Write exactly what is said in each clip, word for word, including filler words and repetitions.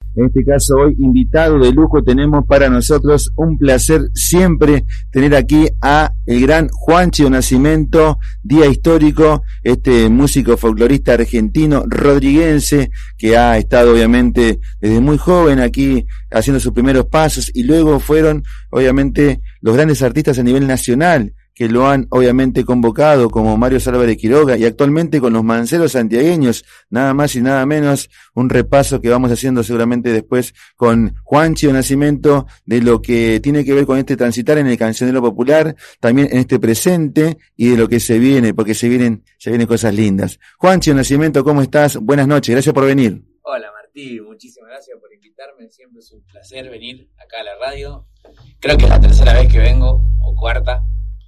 En este caso hoy invitado de lujo tenemos para nosotros un placer siempre tener aquí a el gran Juanchi do Nascimento, día histórico, este músico folclorista argentino rodriguense que ha estado obviamente desde muy joven aquí haciendo sus primeros pasos y luego fueron obviamente los grandes artistas a nivel nacional que lo han obviamente convocado como Mario Álvarez Quiroga y actualmente con los manceros santiagueños, nada más y nada menos, un repaso que vamos haciendo seguramente después con Juanchi do Nascimento de lo que tiene que ver con este transitar en el cancionero popular, también en este presente y de lo que se viene, porque se vienen, se vienen cosas lindas. Juanchi do Nascimento, ¿cómo estás? Buenas noches, gracias por venir. Hola Martí, muchísimas gracias por invitarme, siempre es un placer venir acá a la radio, creo que es la tercera vez que vengo, o cuarta.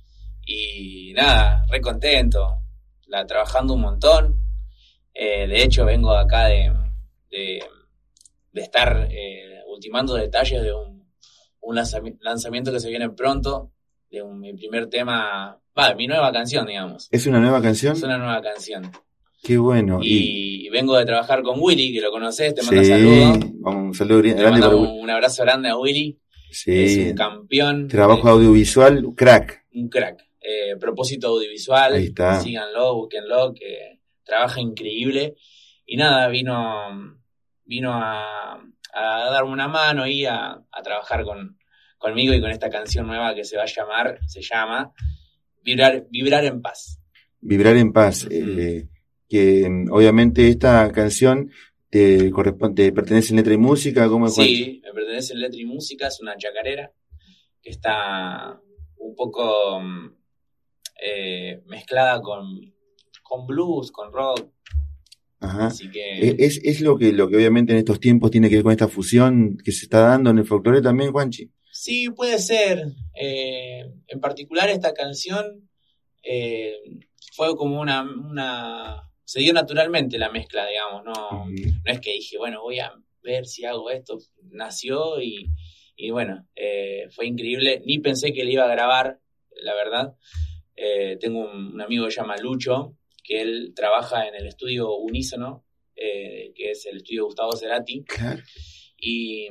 Y nada, re contento, la, trabajando un montón. Eh, de hecho, vengo acá de, de, de estar eh, ultimando detalles de un, un lanzami- lanzamiento que se viene pronto, de un, mi primer tema, va, mi nueva canción, digamos. ¿Es una nueva canción? Es una nueva canción. Qué bueno. Y, y vengo de trabajar con Willy, que lo conoces, te sí, mando saludos. Un saludo grande. Te mando por... un, un abrazo grande a Willy. Sí. Es un campeón. Trabajo de, audiovisual, crack. Un crack. Eh, propósito audiovisual, ahí está. Síganlo, búsquenlo, que trabaja increíble. Y nada, vino vino a, a darme una mano y a, a trabajar con, conmigo y con esta canción nueva que se va a llamar, se llama Vibrar, Vibrar en Paz. Vibrar en Paz. Uh-huh. Eh, que obviamente esta canción te corresponde, te pertenece en letra y música, ¿cómo es? Sí, me pertenece en letra y música, es una chacarera que está un poco Eh, mezclada con, con blues, con rock. Ajá. Así que es, es lo que lo que obviamente en estos tiempos tiene que ver con esta fusión que se está dando en el folclore también, Juanchi. Sí, puede ser. Eh, en particular esta canción eh, fue como una, una se dio naturalmente la mezcla, digamos, no, uh-huh. no es que dije, bueno, voy a ver si hago esto, nació y, y bueno, eh, fue increíble, ni pensé que le iba a grabar, la verdad. Eh, tengo un, un amigo que se llama Lucho, que él trabaja en el estudio Unísono, eh, que es el estudio Gustavo Cerati. Claro. Y,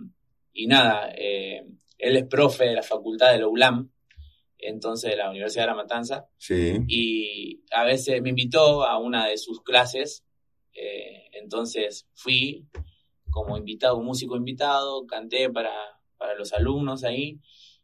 y nada, eh, él es profe de la facultad de la U L A M, entonces de la Universidad de La Matanza. Sí. Y a veces me invitó a una de sus clases, eh, entonces fui como invitado, músico invitado, canté para, para los alumnos ahí,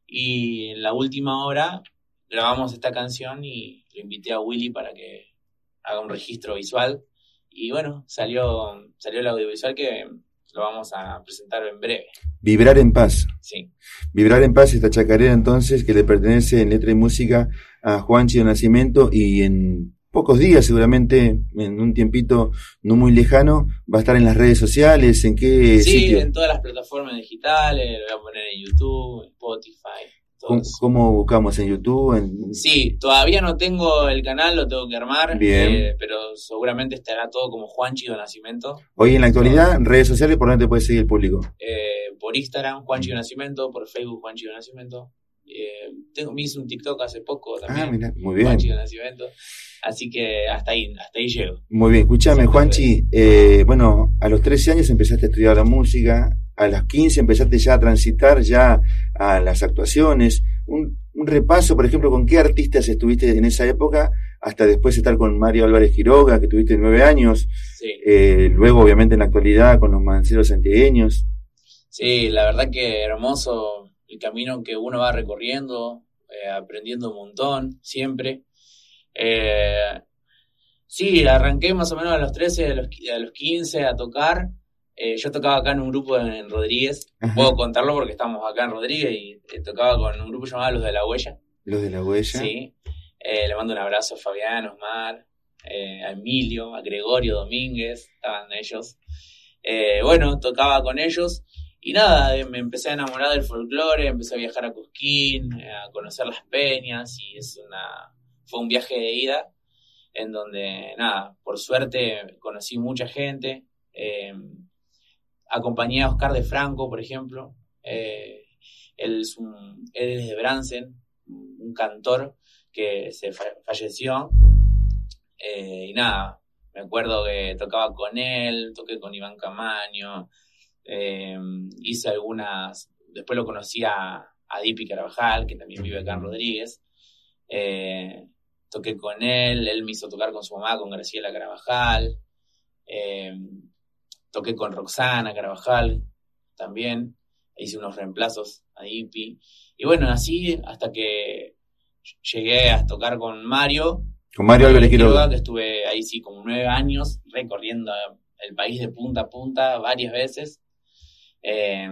y en la última hora grabamos esta canción y lo invité a Willy para que haga un registro visual y bueno, salió salió el audiovisual que lo vamos a presentar en breve. Vibrar en Paz. Sí. Vibrar en Paz, esta chacarera entonces que le pertenece en letra y música a Juanchi do Nascimento y en pocos días seguramente, en un tiempito no muy lejano, va a estar en las redes sociales, ¿en qué sí, sitio? Sí, en todas las plataformas digitales, lo voy a poner en YouTube, en Spotify. ¿Cómo, ¿Cómo buscamos? ¿En YouTube? En... Sí, todavía no tengo el canal, lo tengo que armar. Bien. Eh, pero seguramente estará todo como Juanchi do Nascimento. Hoy en la actualidad, en redes sociales, ¿por dónde te puede seguir el público? Eh, por Instagram, Juanchi do Nascimento, por Facebook, Juanchi do Nascimento. Eh, tengo, me hice un TikTok hace poco también. Ah, mira, muy bien. Juanchi do Nascimento. Así que hasta ahí, hasta ahí llego. Muy bien, escúchame, Juanchi. Eh, bueno, a los trece años empezaste a estudiar la música. A los quince empezaste ya a transitar ya a las actuaciones. Un, un repaso, por ejemplo, con qué artistas estuviste en esa época, hasta después estar con Mario Álvarez Quiroga, que tuviste nueve años. Sí. Eh, luego, obviamente, en la actualidad, con los manceros santiagueños. Sí, la verdad que hermoso el camino que uno va recorriendo, eh, aprendiendo un montón, siempre. Eh, sí, arranqué más o menos a los trece, a los, a los quince a tocar. Eh, yo tocaba acá en un grupo en, en Rodríguez. Ajá. Puedo contarlo porque estamos acá en Rodríguez y eh, tocaba con un grupo llamado Los de la Huella. Los de la Huella. Sí. Eh, le mando un abrazo a Fabián, Osmar, eh, a Emilio, a Gregorio Domínguez, estaban ellos. Eh, bueno, tocaba con ellos y nada, me empecé a enamorar del folclore, empecé a viajar a Cosquín, a conocer las peñas y es una fue un viaje de ida en donde, nada, por suerte conocí mucha gente. Eh, acompañé a Oscar de Franco, por ejemplo. Eh, él, es un, él es de Bransen, un cantor que se fa- falleció. Eh, y nada, me acuerdo que tocaba con él, toqué con Iván Camaño, Eh, hice algunas, después lo conocí a, a Dipi Carvajal, que también vive acá en Rodríguez. Eh, toqué con él, él me hizo tocar con su mamá, con Graciela Carvajal. Eh, toqué con Roxana Carvajal también, hice unos reemplazos a Dipi. Y bueno, así hasta que llegué a tocar con Mario. Con Mario Álvarez Quiroga. Que estuve ahí sí como nueve años recorriendo el país de punta a punta varias veces. Eh,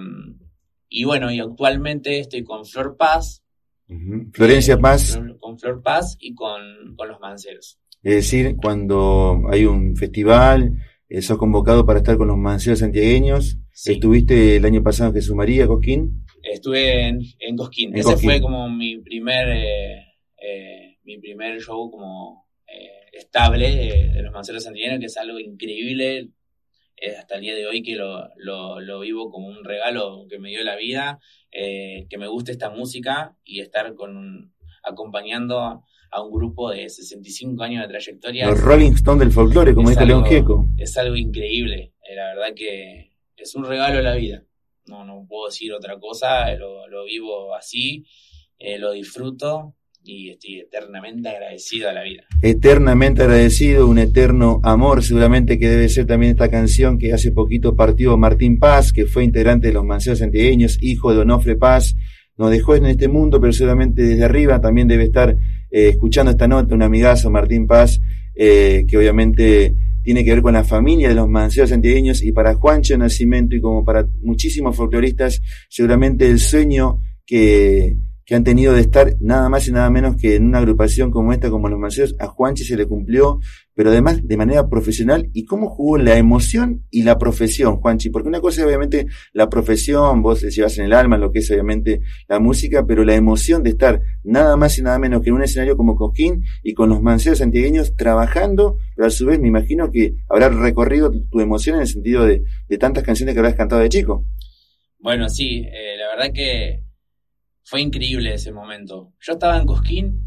y bueno, y actualmente estoy con Flor Paz. Uh-huh. Florencia eh, Paz. Con Flor Paz y con, con Los Manceros. Es decir, cuando hay un festival, eh, sos convocado para estar con Los Manceros santiagueños. Sí. ¿Estuviste el año pasado en Jesús María, Cosquín? Estuve en, en Cosquín. En Ese Cosquín. Fue como mi primer eh, eh, mi primer show como eh, estable eh, de Los Manceros santiagueños, que es algo increíble. Eh, hasta el día de hoy que lo, lo, lo vivo como un regalo que me dio la vida, eh, que me guste esta música y estar con un, acompañando a, a un grupo de sesenta y cinco años de trayectoria. Los Rolling Stones del folclore, como dice León Gieco. Es algo increíble, eh, la verdad que es un regalo de la vida. No, no puedo decir otra cosa, lo, lo vivo así, eh, lo disfruto. Y estoy eternamente agradecido a la vida. Eternamente agradecido, un eterno amor, seguramente que debe ser también esta canción que hace poquito partió Martín Paz, que fue integrante de Los Manceros santiagueños, hijo de Onofre Paz, nos dejó en este mundo, pero seguramente desde arriba también debe estar eh, escuchando esta nota, un amigazo, Martín Paz, eh, que obviamente tiene que ver con la familia de Los Manceros santiagueños, y para Juancho Nascimento y como para muchísimos folcloristas, seguramente el sueño que... que han tenido de estar nada más y nada menos que en una agrupación como esta, como Los Manceros, a Juanchi se le cumplió, pero además de manera profesional. ¿Y cómo jugó la emoción y la profesión, Juanchi? Porque una cosa es obviamente la profesión, vos le llevas en el alma lo que es obviamente la música, pero la emoción de estar nada más y nada menos que en un escenario como Cosquín y con Los Manceros santiagueños trabajando, pero a su vez me imagino que habrás recorrido tu, tu emoción en el sentido de, de tantas canciones que habrás cantado de chico. Bueno, sí, eh, la verdad que fue increíble ese momento. Yo estaba en Cosquín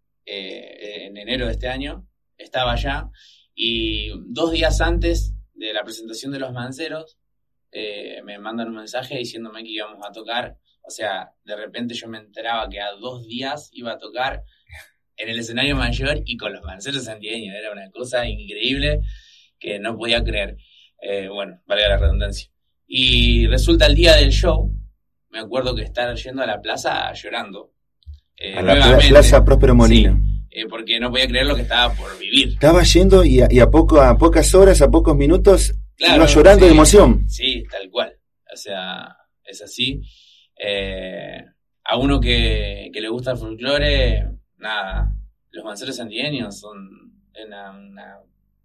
eh, en enero de este año, estaba allá, y dos días antes de la presentación de Los Manceros eh, me mandan un mensaje diciéndome que íbamos a tocar. O sea, de repente yo me enteraba que a dos días iba a tocar en el escenario mayor y con Los Manceros santiagueños. Era una cosa increíble que no podía creer. Eh, bueno, valga la redundancia. Y resulta el día del show, me acuerdo que estar yendo a la plaza llorando. Eh, a la plaza Próspero Molina. Sí, eh, porque no podía creer lo que estaba por vivir. Estaba yendo y a, y a, poco, a pocas horas, a pocos minutos, claro, iba llorando sí, de emoción. Sí, tal cual. O sea, es así. Eh, a uno que, que le gusta el folclore, nada, Los Manceros santiagueños son una, una,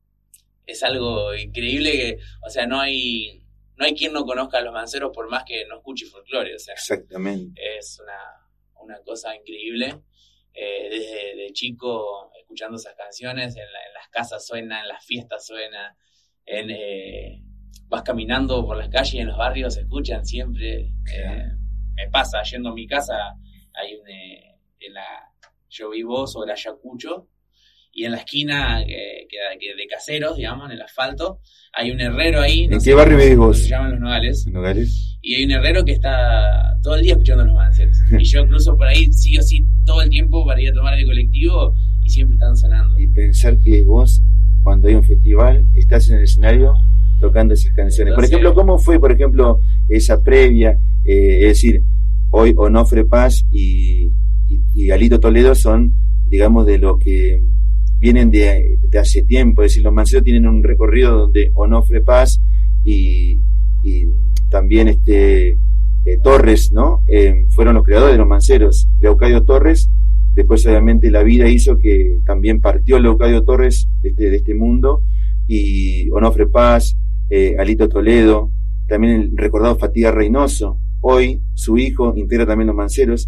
es algo increíble que, o sea, no hay... No hay quien no conozca a Los Manceros por más que no escuche folclore. O sea, exactamente. Es una, una cosa increíble. Eh, desde de chico, escuchando esas canciones, en, la, en las casas suena, en las fiestas suena, en, eh, vas caminando por las calles y en los barrios se escuchan siempre. Eh, me pasa, yendo a mi casa, hay un, eh, en la, yo vivo sobre Ayacucho, y en la esquina eh, que, de Caseros, digamos, en el asfalto, hay un herrero ahí. No ¿En qué barrio vivís vos? Se llaman Los Nogales. Nogales. Y hay un herrero que está todo el día escuchando Los Manceros. Y yo cruzo por ahí sí o sí todo el tiempo para ir a tomar el colectivo y siempre están sonando. Y pensar que vos, cuando hay un festival, estás en el escenario tocando esas canciones. Entonces, por ejemplo, ¿cómo fue, por ejemplo, esa previa? Eh, es decir, hoy Onofre Paz y, y, y Alito Toledo son, digamos, de los que vienen de, de hace tiempo. Es decir, Los Manceros tienen un recorrido donde Onofre Paz y, y también este eh, Torres, ¿no? Eh, fueron los creadores de Los Manceros. Leocadio Torres, después obviamente la vida hizo que también partió Leocadio Torres de este, de este mundo, y Onofre Paz, eh, Alito Toledo, también el recordado Fatiga Reynoso, hoy su hijo integra también Los Manceros,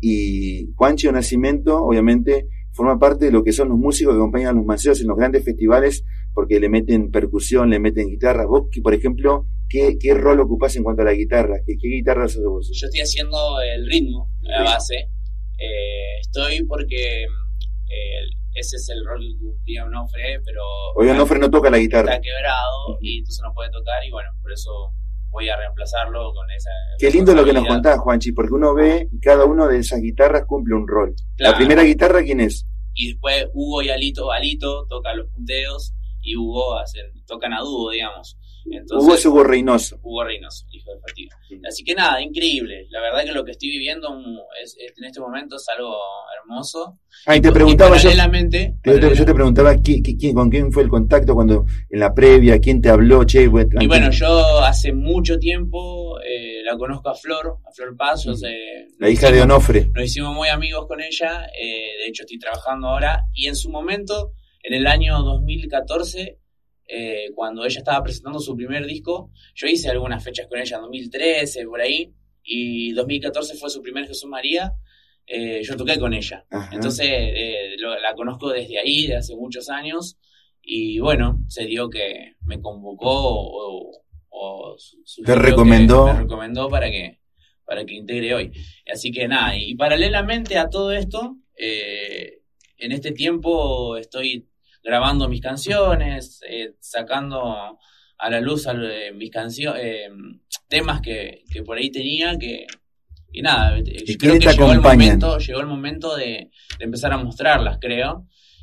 y Juancho Nascimento obviamente forma parte de lo que son los músicos que acompañan a Los Manceros en los grandes festivales, porque le meten percusión, le meten guitarra. Vos, por ejemplo, ¿qué, qué rol ocupás en cuanto a la guitarra? ¿Qué, qué guitarra sos vos? Yo estoy haciendo el ritmo, la base. Eh, estoy porque eh, ese es el rol que cumplía Onofre, pero... Hoy Onofre no toca la guitarra. Está quebrado y entonces no puede tocar, y bueno, por eso voy a reemplazarlo con esa... Qué lindo lo que nos contás, Juanchi, porque uno ve y cada uno de esas guitarras cumple un rol. Claro. La primera guitarra, ¿quién es? Y después Hugo y Alito, Alito toca los punteos y Hugo hacen, tocan a dúo, digamos. Entonces, Hugo es Hugo Reynoso. Hugo Reynoso, hijo de Fatiga. Sí. Así que nada, increíble. La verdad que lo que estoy viviendo es, es, en este momento es algo hermoso. Ah, y te preguntaba y paralelamente, yo, paralelamente, yo te preguntaba ¿quién, quién, con quién fue el contacto cuando en la previa, quién te habló, che. Bueno, y bueno, yo hace mucho tiempo eh, la conozco a Flor, a Flor Paz, yo sé, la hija hicimos, de Onofre. Nos hicimos muy amigos con ella, eh, de hecho estoy trabajando ahora, y en su momento, en el año dos mil catorce, Eh, cuando ella estaba presentando su primer disco, yo hice algunas fechas con ella en dos mil trece, por ahí, y dos mil catorce fue su primer Jesús María, eh, yo toqué con ella. Ajá. Entonces eh, lo, la conozco desde ahí, de hace muchos años, y bueno, se dio que me convocó o, o te recomendó. me recomendó para que, para que integre hoy. Así que nada, y paralelamente a todo esto, eh, en este tiempo estoy grabando mis canciones, eh, sacando a la luz eh, mis canciones, eh, temas que, que por ahí tenía, que y nada, ¿Y creo que llegó el momento, llegó el momento de, de empezar a mostrarlas, creo,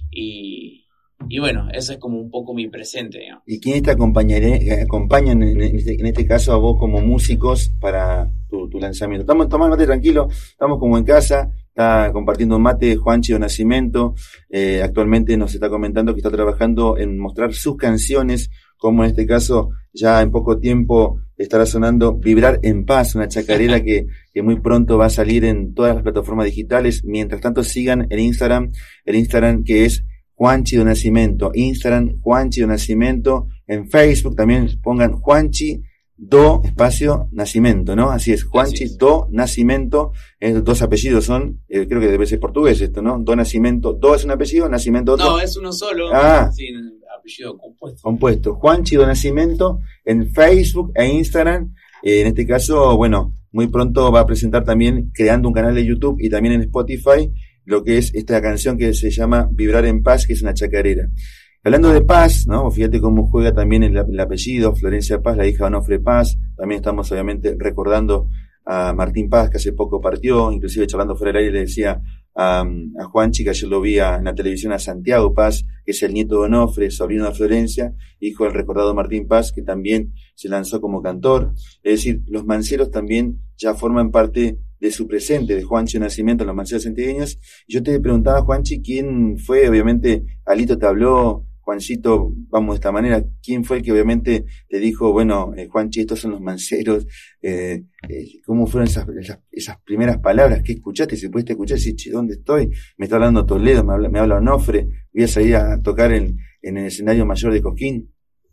y, y bueno, eso es como un poco mi presente, digamos. ¿Y quiénes te acompañan en este, en este caso a vos como músicos para tu, tu lanzamiento? Estamos tomando mate tranquilo, estamos como en casa. Está compartiendo un mate Juanchi de Nascimento, eh, actualmente nos está comentando que está trabajando en mostrar sus canciones, como en este caso ya en poco tiempo estará sonando Vibrar en Paz, una chacarera que, que muy pronto va a salir en todas las plataformas digitales. Mientras tanto sigan el Instagram, el Instagram que es Juanchi de Nascimento, Instagram Juanchi de Nascimento, en Facebook también pongan Juanchi Do espacio Nascimento, ¿no? Así es, Juanchi Así es. Do Nascimento, eh, dos apellidos son, eh, creo que debe ser portugués esto, ¿no? Do Nascimento, Do es un apellido, Nascimento otro. No, es uno solo, ah, sin apellido compuesto. Compuesto, Juanchi Do Nascimento en Facebook e Instagram, eh, en este caso, bueno, muy pronto va a presentar también, creando un canal de YouTube y también en Spotify, lo que es esta canción que se llama Vibrar en Paz, que es una chacarera. Hablando de Paz, ¿no? Fíjate cómo juega también el, el apellido, Florencia Paz, la hija de Onofre Paz. También estamos obviamente recordando a Martín Paz, que hace poco partió, inclusive charlando fuera del aire le decía a, a Juanchi, que ayer lo vi a, en la televisión, a Santiago Paz, que es el nieto de Onofre, sobrino de Florencia, hijo del recordado Martín Paz, que también se lanzó como cantor. Es decir, los manceros también ya forman parte de su presente, de Juanchi Nascimento, los manceros santiagueños. Y yo te preguntaba, Juanchi, ¿quién fue? Obviamente, Alito te habló, Juancito, vamos de esta manera, ¿quién fue el que obviamente te dijo, bueno, eh, Juanchi, estos son los manceros? Eh, eh, ¿Cómo fueron esas, esas, esas primeras palabras? ¿Qué escuchaste? Si pudiste escuchar, si, ¿dónde estoy? Me está hablando Toledo, me habla, me habla Onofre, voy a salir a tocar en, en el escenario mayor de Cosquín.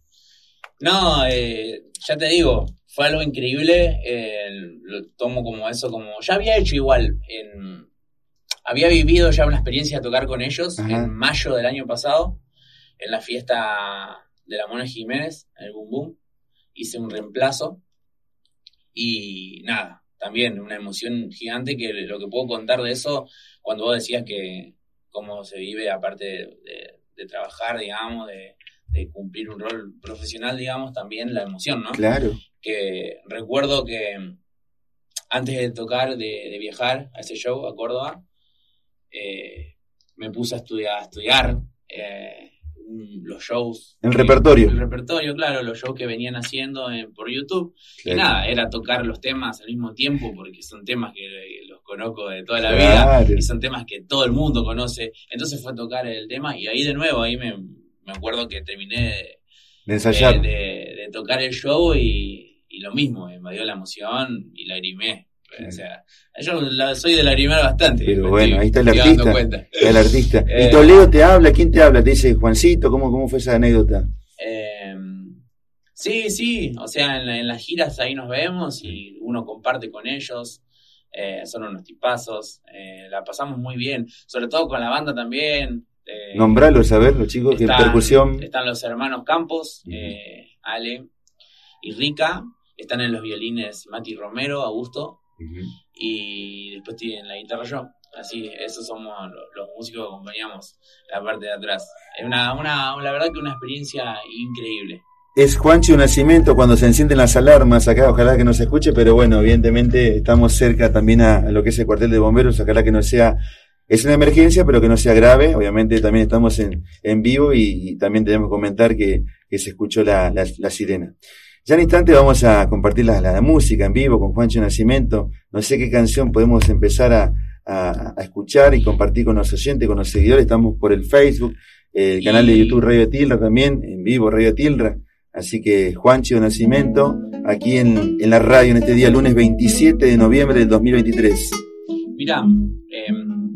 No, eh, ya te digo, fue algo increíble, eh, lo tomo como eso, como ya había hecho igual, en, había vivido ya una experiencia de tocar con ellos. Ajá. En mayo del año pasado, en la fiesta de la Mona Jiménez, en el Boom Boom, hice un reemplazo y nada, también una emoción gigante, que lo que puedo contar de eso, cuando vos decías que cómo se vive aparte de, de, de trabajar, digamos, de, de cumplir un rol profesional, digamos, también la emoción, ¿no? Claro. Que recuerdo que antes de tocar, de, de viajar a ese show a Córdoba, eh, me puse a estudiar, a estudiar eh, los shows. El que, repertorio. El repertorio, claro, los shows que venían haciendo en, por YouTube. Claro. Y nada, era tocar los temas al mismo tiempo, porque son temas que, que los conozco de toda la claro. vida, y son temas que todo el mundo conoce. Entonces fue a tocar el tema, y ahí de nuevo, ahí me, me acuerdo que terminé de, de ensayar, de, de, de tocar el show, y, y lo mismo, me invadió la emoción y lagrimé. O sea, yo la, soy de lagrimear bastante. Pero bueno, ahí está el artista. Está el artista. Eh, ¿Y Toledo te habla? ¿Quién te habla? ¿Te dice Juancito? ¿Cómo, cómo fue esa anécdota? Eh, sí, sí. O sea, en, la, en las giras ahí nos vemos y uno comparte con ellos. Eh, son unos tipazos. Eh, la pasamos muy bien. Sobre todo con la banda también. Eh, Nombralos, a ver, los chicos, están, que percusión. Están los hermanos Campos, uh-huh. eh, Ale y Rica. Están en los violines Mati Romero, Augusto. Uh-huh. Y después tienen la guitarra yo. Así, esos somos los, los músicos que acompañamos la parte de atrás. Es una, una, la verdad que una experiencia increíble. Es Juancho Nascimento cuando se encienden las alarmas acá, ojalá que no se escuche, pero bueno, evidentemente estamos cerca también a, a lo que es el cuartel de bomberos, ojalá que no sea, es una emergencia, pero que no sea grave, obviamente también estamos en, en vivo y, y también tenemos que comentar que, que se escuchó la, la, la sirena. Ya en instante vamos a compartir la, la, la música en vivo con Juancho Nascimento, no sé qué canción podemos empezar a, a, a escuchar y compartir con los oyentes, con los seguidores, estamos por el Facebook, el y... canal de YouTube Radio Tilra también, en vivo Radio Tilra. Así que Juancho Nascimento, aquí en, en la radio en este día, lunes veintisiete de noviembre del dos mil veintitrés. Mirá, eh,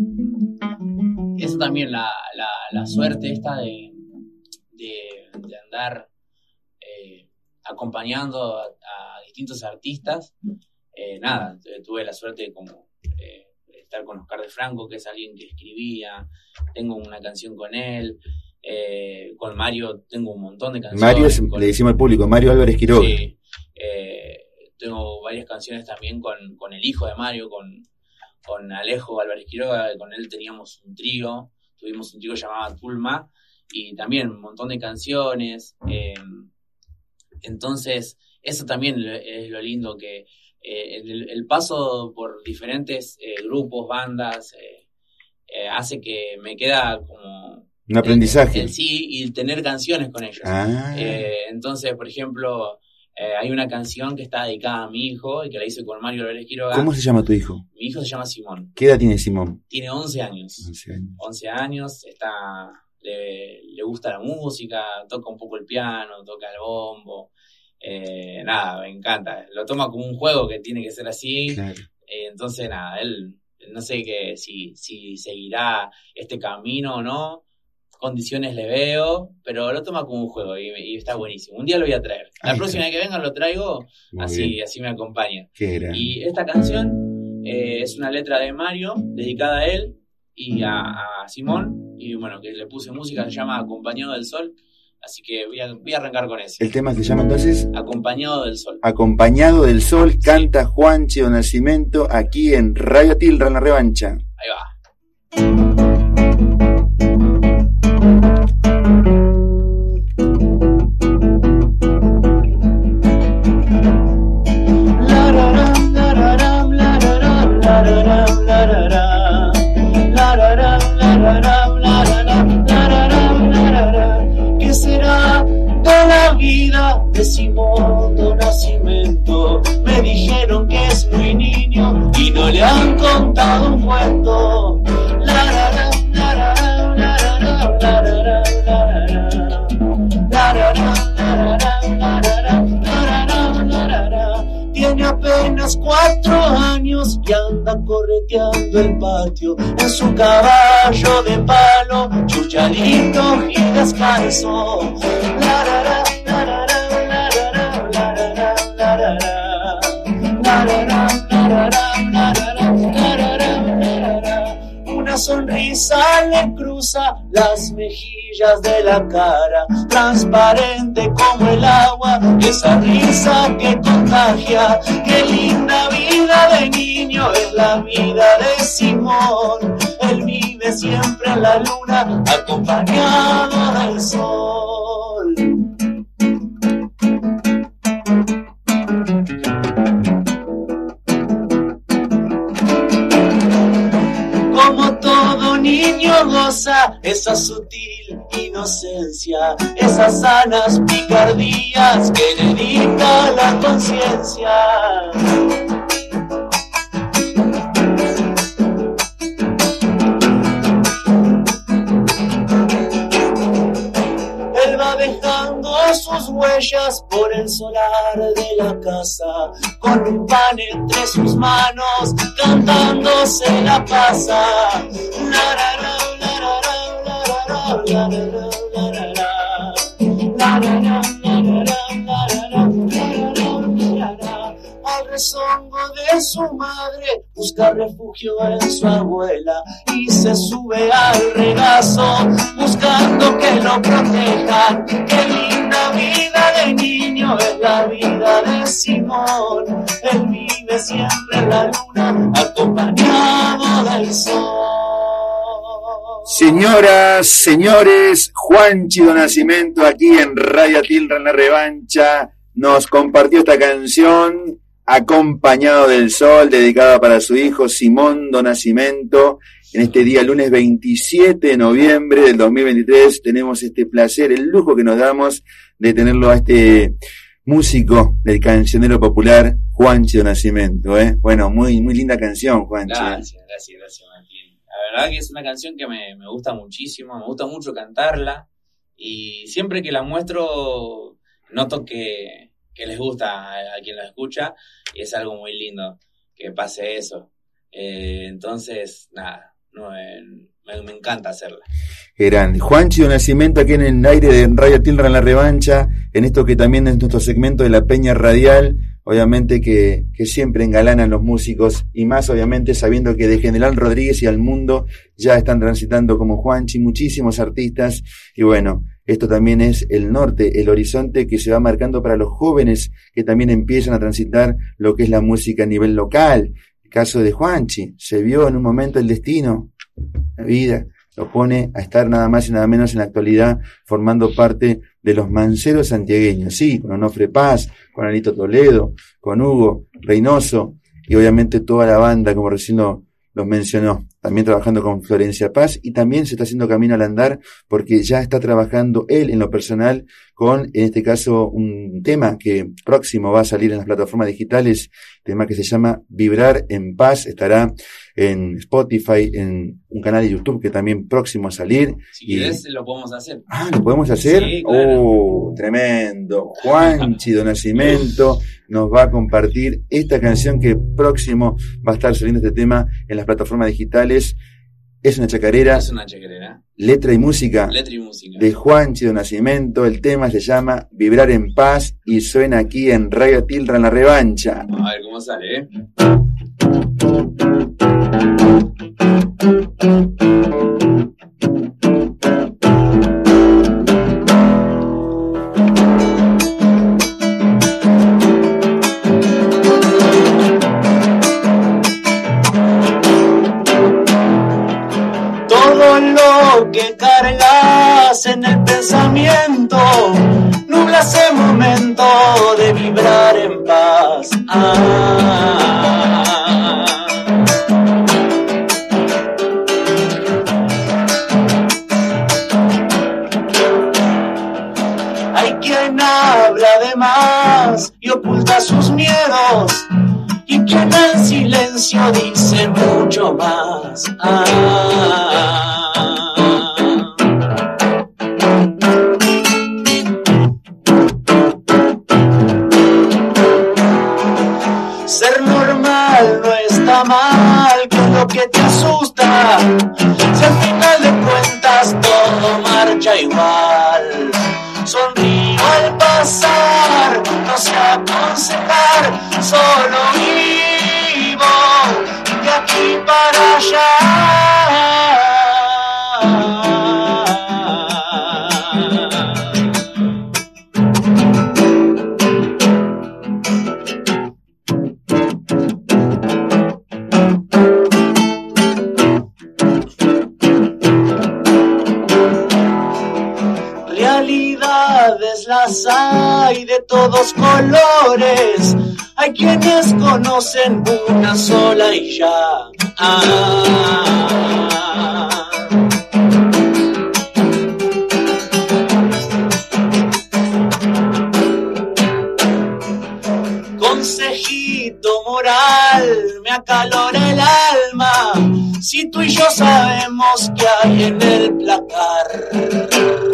eso también, la, la, la suerte esta de, de, de andar eh, acompañando a, a distintos artistas. Eh, nada, tuve la suerte de como eh, estar con Oscar de Franco, que es alguien que escribía, tengo una canción con él. Eh, con Mario tengo un montón de canciones. Mario, es, con, le decimos al público, Mario Álvarez Quiroga. Sí, eh, tengo varias canciones también con, con el hijo de Mario, con, con Alejo Álvarez Quiroga, con él teníamos un trío, tuvimos un trío llamado Tulma, y también un montón de canciones. Eh, entonces, eso también es lo lindo, que eh, el, el paso por diferentes eh, grupos, bandas, eh, eh, hace que me queda como... Un aprendizaje. El, el sí, y tener canciones con ellos. Ah. Eh, entonces, por ejemplo, eh, hay una canción que está dedicada a mi hijo y que la hice con Mario Álvarez Quiroga. ¿Cómo se llama tu hijo? Mi hijo se llama Simón. ¿Qué edad tiene Simón? Tiene once años. once años. once años, está, le, le gusta la música, toca un poco el piano, toca el bombo. Eh, nada, me encanta. Lo toma como un juego que tiene que ser así. Claro. Eh, entonces, nada, él no sé que si, si seguirá este camino o no. Condiciones le veo, pero lo toma como un juego y, y está buenísimo. Un día lo voy a traer. La Ay, próxima vez que venga lo traigo, así, así me acompaña. Qué gran. Y esta canción eh, es una letra de Mario, dedicada a él y a, a Simón, y bueno, que le puse música, se llama Acompañado del Sol, así que voy a, voy a arrancar con eso. ¿El tema se llama entonces? Acompañado del Sol. Acompañado del Sol, sí. Canta Juancho Nascimento aquí en Radio Tilra en La Revancha. Ahí va. ¿Qué será de la vida de Simón do Nascimento? Me dijeron que es muy niño y no le han contado un cuento. Tiene apenas cuatro años y anda correteando el patio en su caballo de palo, chuchadito y descalzo. Una sonrisa le cruza las mejillas de la cara, transparente como el agua, esa risa que contagia. Qué linda vida de niño es la vida de Simón. Él vive siempre en la luna, acompañado del sol. Como todo niño goza esa sutil inocencia, esas sanas picardías que le dicta la conciencia. Él va dejando sus huellas por el solar de la casa, con un pan entre sus manos, cantando se la pasa. La, la, la, la, la, la, la, la, la, la, la, la. Al rezongo de su madre busca refugio en su abuela y se sube al regazo buscando que lo protejan. Qué linda vida de niño es la vida de Simón. Él vive siempre en la luna acompañado del sol. Señoras, señores, Juanchi do Nascimento aquí en Radio Tilra en la Revancha nos compartió esta canción Acompañado del Sol, dedicada para su hijo Simón do Nascimento. En este día, lunes veintisiete de noviembre del dos mil veintitrés, tenemos este placer, el lujo que nos damos de tenerlo a este músico del cancionero popular, Juanchi do Nascimento, ¿eh? Bueno, muy, muy linda canción, Juanchi. Gracias, gracias, gracias, Martín. La verdad que es una canción que me, me gusta muchísimo, me gusta mucho cantarla y siempre que la muestro noto que, que les gusta a, a quien la escucha y es algo muy lindo que pase eso. Eh, entonces, nada, no, eh, me, me encanta hacerla. Grande. Juanchi do Nascimento aquí en el aire de Radio Tilra en la Revancha, en esto que también es nuestro segmento de la Peña Radial, obviamente que, que siempre engalanan los músicos, y más obviamente sabiendo que de General Rodríguez y al mundo ya están transitando como Juanchi muchísimos artistas, y bueno, esto también es el norte, el horizonte que se va marcando para los jóvenes que también empiezan a transitar lo que es la música a nivel local. El caso de Juanchi, se vio en un momento el destino, la vida lo pone a estar nada más y nada menos en la actualidad formando parte de los manceros santiagueños, sí, con Onofre Paz, con Alito Toledo, con Hugo Reynoso y obviamente toda la banda, como recién lo, los mencionó, también trabajando con Florencia Paz, y también se está haciendo camino al andar porque ya está trabajando él en lo personal con, en este caso, un tema que próximo va a salir en las plataformas digitales, tema que se llama Vibrar en Paz, estará en Spotify, en un canal de YouTube que también próximo a salir. Si querés, y... lo podemos hacer. Ah, ¿lo podemos hacer? Sí, claro. Oh, tremendo. Juanchi do Nascimento nos va a compartir esta canción que próximo va a estar saliendo este tema en las plataformas digitales. Es una chacarera. Es una chacarera. Letra y música. Letra y música. De Juanchi do Nascimento. El tema se llama Vibrar en Paz y suena aquí en Radio Tilra en la Revancha. A ver cómo sale, ¿eh? Todo lo que cargas en el pensamiento nubla ese momento de vibrar en paz. Ah. Hay quien habla de más y oculta sus miedos, y quien en silencio dice mucho más. Ah. Ser normal no está mal, que es lo que te asusta, si al final de cuentas todo marcha igual. Sonrío al pasar, no sé aconsejar, solo vivo de aquí para allá. Realidades las hay de todos colores, hay quienes conocen una sola y ya. Ah. Consejito moral me acalora el alma, si tú y yo sabemos que hay en el placar.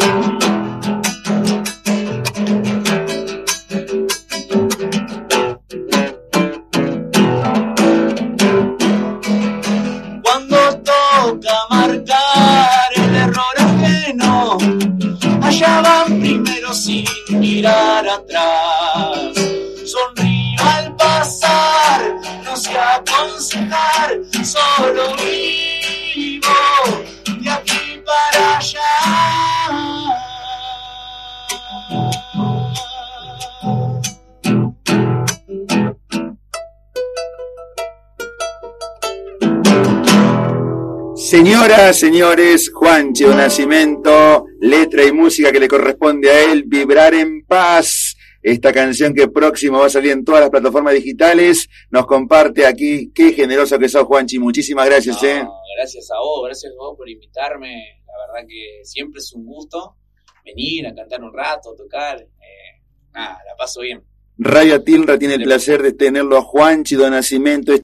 Allá van primero sin mirar atrás. Sonrío al pasar, no sé aconsejar, solo vivo de aquí para allá. Señoras, señores, Juanchi Nascimento, letra y música que le corresponde a él, Vibrar en Paz. Esta canción que próximo va a salir en todas las plataformas digitales, nos comparte aquí. Qué generoso que sos, Juanchi, muchísimas gracias. No, eh. Gracias a vos, gracias a vos por invitarme, la verdad que siempre es un gusto venir a cantar un rato, tocar, eh, nada, la paso bien. Radio Tilra tiene el placer de tenerlo a Juanchi Nascimento.